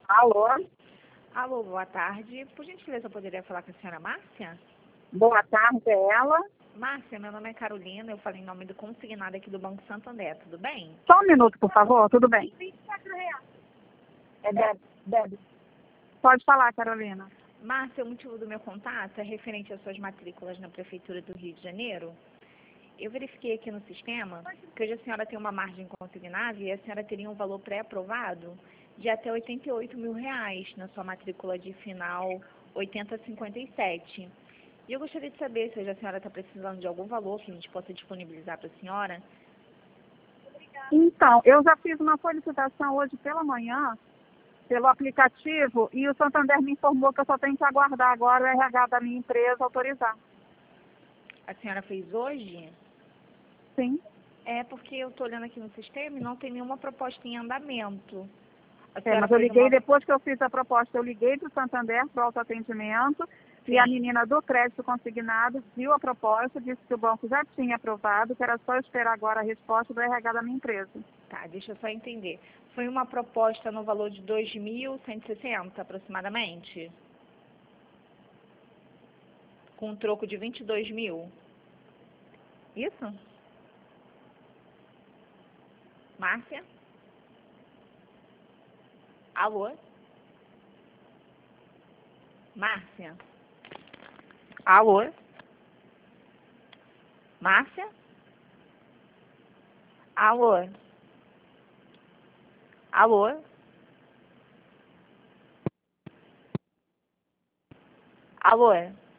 Alô? Alô, boa tarde. Por gentileza, eu poderia falar com a senhora Márcia? Boa tarde, é ela. Márcia, meu nome é Carolina, eu falo em nome do consignado aqui do Banco Santander, tudo bem? Só um minuto, por favor, tudo bem. É Deb. Pode falar, Carolina. Márcia, o motivo do meu contato é referente às suas matrículas na Prefeitura do Rio de Janeiro. Eu verifiquei aqui no sistema que hoje a senhora tem uma margem consignada e a senhora teria um valor pré-aprovado de até R$ 88 mil na sua matrícula de final 8057. E eu gostaria de saber se hoje a senhora está precisando de algum valor que a gente possa disponibilizar para a senhora. Então, eu já fiz uma solicitação hoje pela manhã, pelo aplicativo, e o Santander me informou que eu só tenho que aguardar agora o RH da minha empresa autorizar. A senhora fez hoje? Sim. É porque eu estou olhando aqui no sistema e não tem nenhuma proposta em andamento. Mas eu liguei depois que eu fiz a proposta, eu liguei para o Santander, para o autoatendimento, Sim. E a menina do crédito consignado viu a proposta, disse que o banco já tinha aprovado, que era só esperar agora a resposta do RH da minha empresa. Tá, deixa eu só entender. Foi uma proposta no valor de 2.160 aproximadamente? Com um troco de 22 mil? Isso? Márcia? Alô? Márcia? Alô? Márcia? Alô? Alô? Alô?